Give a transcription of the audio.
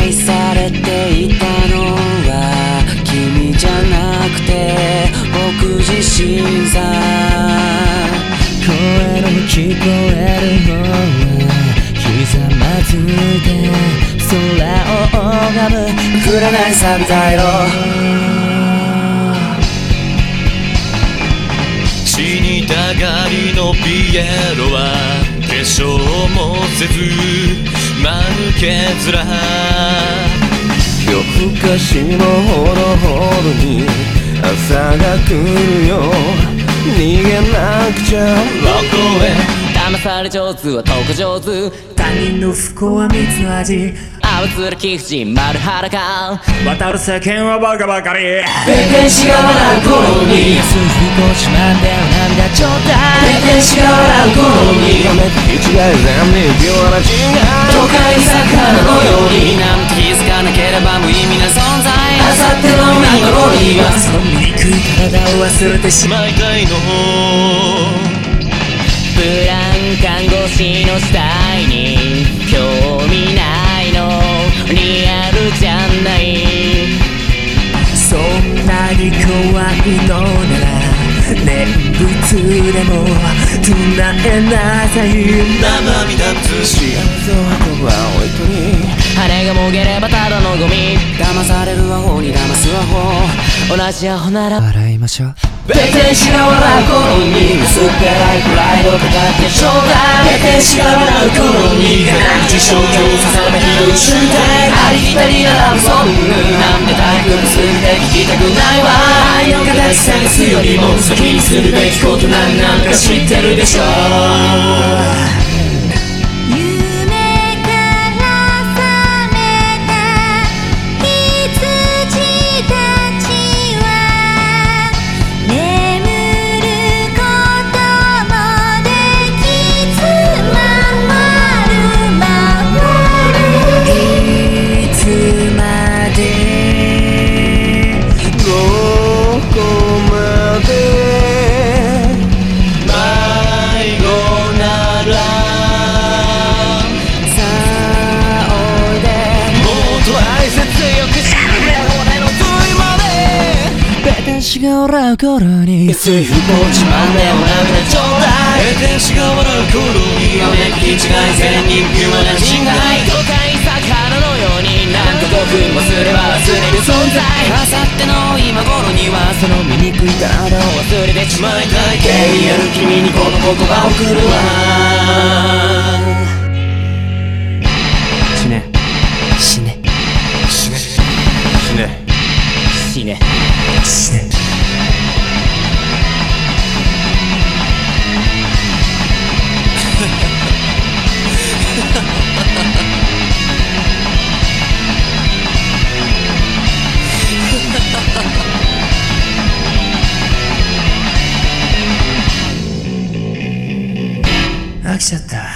愛されていたのは君じゃなくて僕自身さ。声の聞こえるのはひざまずいて空を拝む紅錆びた色。 死にたがりのピエロは化粧もせず丸け面。 夜更かしのほどほどに朝が来るよ。逃げなくちゃどこへ。 騙され上手はトーク上手。他人の不幸は蜜の味。青面貴婦人丸裸。渡る世間はバカばかり。弁天使が笑う頃に安い不幸しまんで涙ちょうだい。弁天使が笑う頃にやめて違い残念微妙な違い。 都会魚のようになんて気づかなければ無意味な存在。あさっての今頃にはその醜い体を忘れてしまう。 しまいたいのブラン看護師の死体に興味ないのリアルじゃない。そんなに怖いのなら念仏でも唱えなさい。 生身だつ幸せを運ぶ青い鳥。 羽がもげればただのゴミ。騙されるアホに騙すアホ。同じアホなら笑いましょう。弁天使が笑う頃に薄っぺらいプライドかかってちょうだい。弁天使が笑う頃に口象徴ささめひどい集体。ありきたりなラブソングなんで退屈すぎて聞きたくないわ。愛の形探すよりも先にするべきことなんか知ってるでしょ。私が笑う頃に安い不幸自慢でお涙ちょうだい。 弁天使が笑う頃にやめき違い全人ピュアな人外。都会魚のようになんと5分もすれば忘れる存在。あさっての今頃にはその醜い体を忘れてしまいたい。敬意ある君にこの言葉を送るわ。死ね死ね死ね死ね死ね死ね。飽きちゃった。